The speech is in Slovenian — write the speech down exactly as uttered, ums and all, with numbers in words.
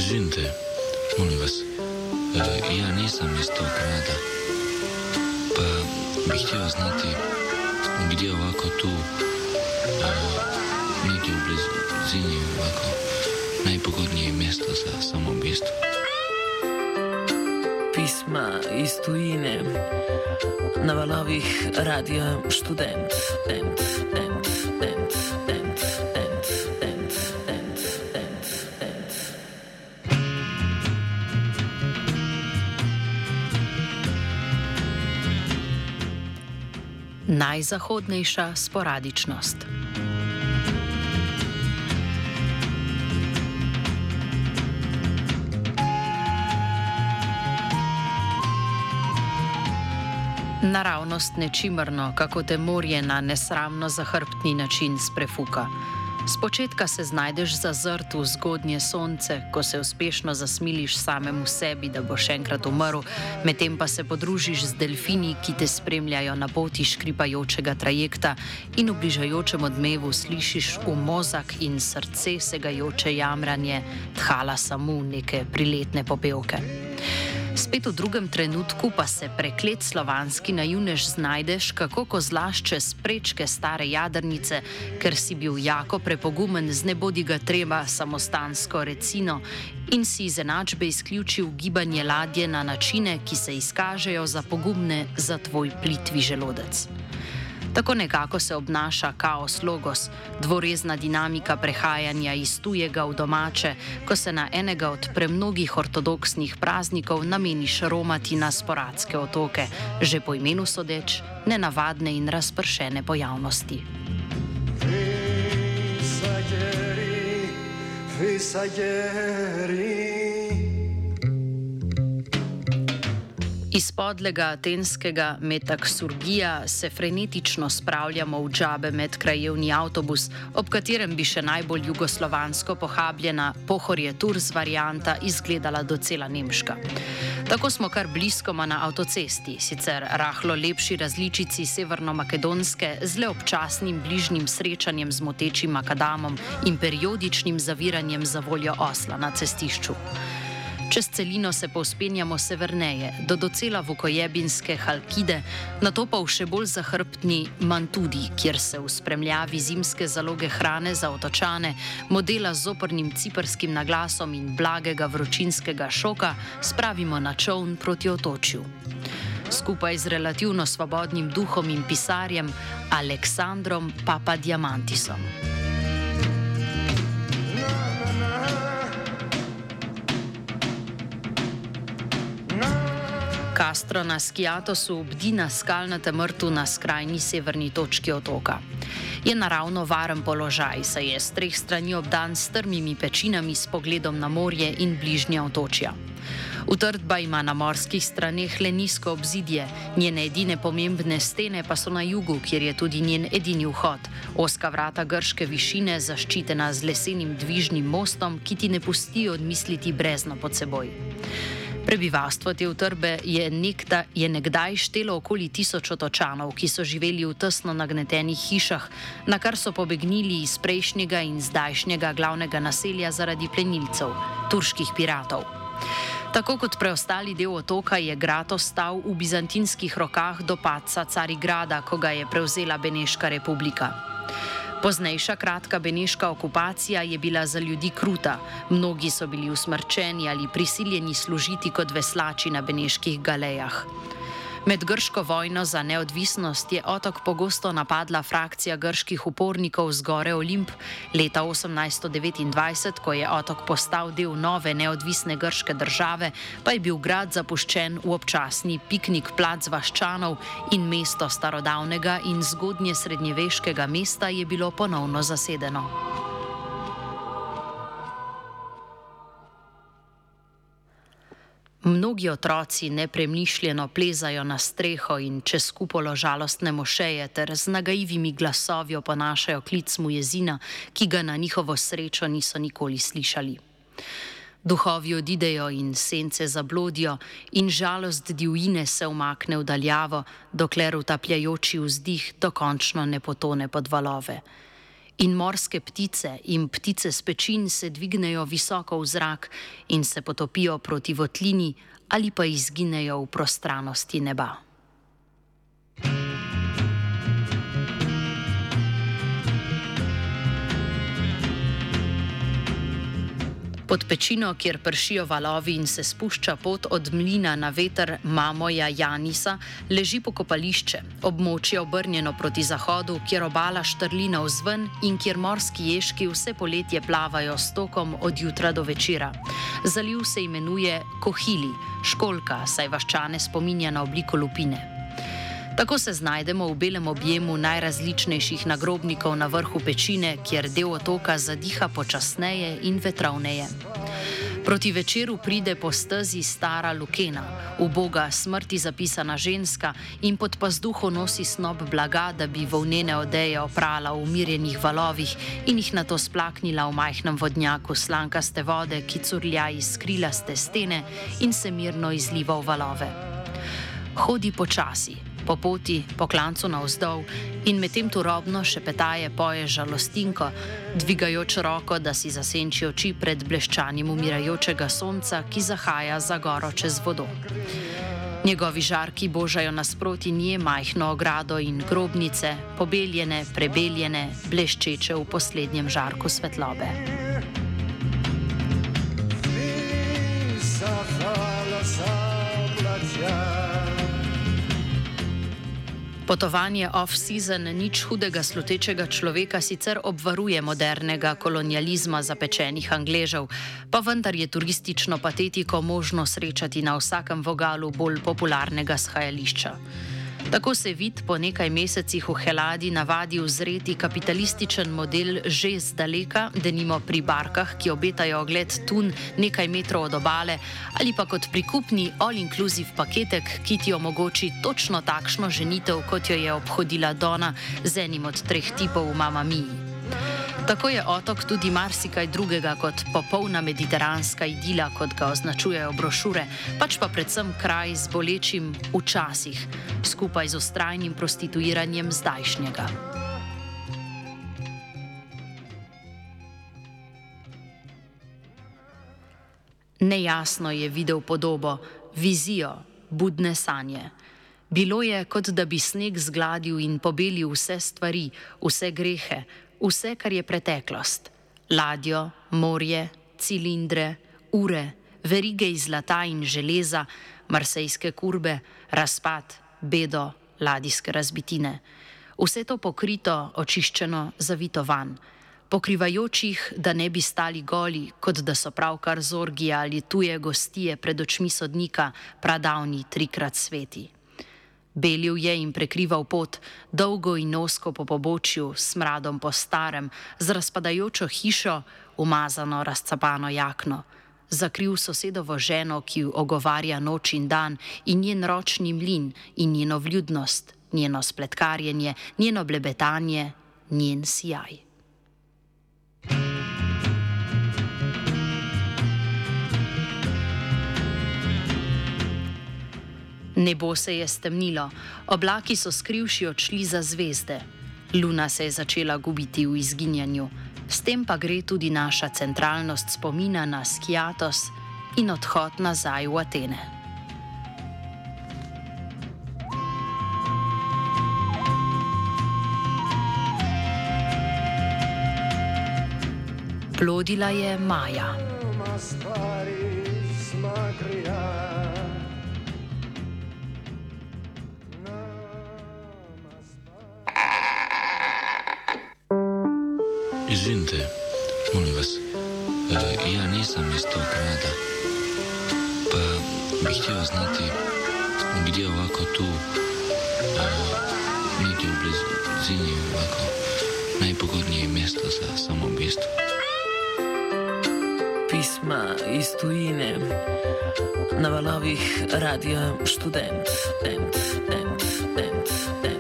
Izvinite, molim vas, e, ja nisam iz tog grada, pa bih htio znati gdje ovako tu, e, negdje u blizini ovako najpogodnije mjesto za samoubistvo. Pisma iz tujine na valovih Radia Študent. Ent, ent, ent, ent, ent, ent, ent, ent, ent. Najzahodnejša sporadičnost. Naravnost nečimrno, kako te morje na nesramno zahrbtni način sprefuka. Spočetka se znajdeš zazrt v zgodnje sonce, ko se uspešno zasmiliš samemu sebi, da boš enkrat umrl, medtem pa se podružiš z delfini, ki te spremljajo na poti škripajočega trajekta in v bližajočem odmevu slišiš v mozak in srce segajoče jamranje thala samu neke priletne popevke. Spet v drugem trenutku pa se preklet slovanski najunež znajdeš, kako kozlaš čez prečke stare jadrnice, ker si bil jako prepogumen z nebodiga treba samostansko recino in si iz enačbe izključil gibanje ladje na načine, ki se izkažejo za pogumne za tvoj plitvi želodec. Tako nekako se obnaša kaos logos, dvorezna dinamika prehajanja iz tujega v domače, ko se na enega od premnogih ortodoksnih praznikov nameniš romati na sporadske otoke, že po imenu sodeč, nenavadne in razpršene pojavnosti. Visageri, visageri. Iz podlega atenskega metaksurgija se frenetično spravljamo v džabe med krajevni avtobus, ob katerem bi še najbolj jugoslovansko pohabljena Pohorje Tours varianta izgledala docela nemška. Tako smo kar bliskoma na avtocesti, sicer rahlo lepši različici severno-makedonske z le občasnim bližnjim srečanjem z motečim makadamom in periodičnim zaviranjem za voljo osla na cestišču. Čez celino se povzpenjamo severneje, do docela vukojebinske Halkide, nato pa v še bolj zahrbtni Mantudi, kjer se v spremljavi zimske zaloge hrane za otočane, modela z opornim ciprskim naglasom in blagega vročinskega šoka spravimo na čoln proti otočju. Skupaj z relativno svobodnim duhom in pisarjem Aleksandrom Papadiamantisom. Castro na Skiatosu bdi na skalnatem mrtu na skrajni severni točki otoka. Je naravno varen položaj, saj je s treh strani obdan s strmimi pečinami s pogledom na morje in bližnja otočja. Utrdba ima na morskih straneh le nizko obzidje, njene edine pomembne stene pa so na jugu, kjer je tudi njen edini vhod, ozka vrata grške višine zaščitena z lesenim dvižnim mostom, ki ti ne pusti odmisliti brezno pod seboj. Prebivalstvo te utrdbe je, nekda, je nekdaj štelo okoli tisoč otočanov, ki so živeli v tesno nagnetenih hišah, na kar so pobegnili iz prejšnjega in zdajšnjega glavnega naselja zaradi plenilcev, turških piratov. Tako kot preostali del otoka je grad ostal v bizantinskih rokah do padca Carigrada, ko ga je prevzela Beneška republika. Poznejša kratka beneška okupacija je bila za ljudi kruta, mnogi so bili usmrčeni ali prisiljeni služiti kot veslači na beneških galejah. Med grško vojno za neodvisnost je otok pogosto napadla frakcija grških upornikov z gore Olimp. Leta osemnajststo devetindvajset, ko je otok postal del nove neodvisne grške države, pa je bil grad zapuščen v občasni piknik plac vaščanov in mesto starodavnega in zgodnje srednjeveškega mesta je bilo ponovno zasedeno. Mnogi otroci nepremišljeno plezajo na streho in čez kupolo žalostne mošeje ter z nagaivimi glasovi oponašajo klic mujezina, ki ga na njihovo srečo niso nikoli slišali. Duhovi odidejo in sence zablodijo in žalost divjine se umakne v daljavo, dokler utapljajoči vzdih dokončno ne potone pod valove. In morske ptice in ptice s pečin se dvignejo visoko v zrak in se potopijo proti votlini ali pa izginejo v prostranosti neba. Pod pečino, kjer pršijo valovi in se spušča pot od mlina na veter Mamoja Janisa, leži pokopališče, območje obrnjeno proti zahodu, kjer obala štrli navzven in kjer morski ježki vse poletje plavajo s tokom od jutra do večera. Zaliv se imenuje Kohili, školjka, saj vaščane spominja na obliko lupine. Tako se znajdemo v belem objemu najrazličnejših nagrobnikov na vrhu pečine, kjer del otoka zadiha počasneje in vetrovneje. Proti večeru pride po stezi stara Lukena, uboga smrti zapisana ženska in pod pazduho nosi snop blaga, da bi volnene odeje oprala v umirjenih valovih in jih nato splaknila v majhnem vodnjaku slankaste vode, ki curlja iz krilaste stene in se mirno izliva v valove. Hodi počasi, po poti, po klancu navzdol in medtem turobno šepetaje poje žalostinko, dvigajoč roko, da si zasenči oči pred bleščanjem umirajočega sonca, ki zahaja za goro čez vodo. Njegovi žarki božajo nasproti nje majhno ogrado in grobnice, pobeljene, prebeljene, bleščeče v poslednjem žarku svetlobe. Potovanje off-season nič hudega slutečega človeka sicer obvaruje modernega kolonializma zapečenih Angležev, pa vendar je turistično patetiko možno srečati na vsakem vogalu bolj popularnega shajališča. Tako se vid po nekaj mesecih v Heladi navadi uzreti kapitalističen model že zdaleka, denimo pri barkah, ki obetajo ogled tun nekaj metrov od obale, ali pa kot prikupni all-inclusive paketek, ki ti omogoči točno takšno ženitev, kot jo je obhodila Donna z enim od treh tipov v Mamma Mii. Tako je otok tudi marsikaj drugega kot popolna mediteranska idila, kot ga označujejo brošure, pač pa predvsem kraj z bolečim včasih, skupaj z vztrajnim prostituiranjem zdajšnjega. Nejasno je videl podobo, vizijo, budne sanje. Bilo je, kot da bi sneg zgladil in pobelil vse stvari, vse grehe, vse, kar je preteklost. Ladjo, morje, cilindre, ure, verige iz zlata in železa, marsejske kurbe, razpad, bedo, ladijske razbitine. Vse to pokrito, očiščeno, zavito van, pokrivajočih, da ne bi stali goli, kot da so pravkar zorgije ali tuje gostije pred očmi sodnika, pradavni trikrat sveti. Belil je in prekrival pot, dolgo in ozko po pobočju, s smradom po starem, z razpadajočo hišo, umazano, razcapano jakno. Zakril sosedovo ženo, ki ogovarja noč in dan, in njen ročni mlin, in njeno vljudnost, njeno spletkarjenje, njeno blebetanje, njen sijaj. Nebo se je stemnilo, oblaki so skrivši odšli za zvezde. Luna se je začela gubiti v izginjanju. S tem pa gre tudi naša centralnost spomina na Skiatos in odhod nazaj v Atene. Plodila je Maja. Izvinite, molim vas, e, ja nisam iz tog grada, pa bih htio znati gdje ovako tu, e, negdje u blizini ovako najpogodnije mjesto za samoubistvo. Pisma iz tujine na valovih Radia Študent. Ent, ent, ent, ent.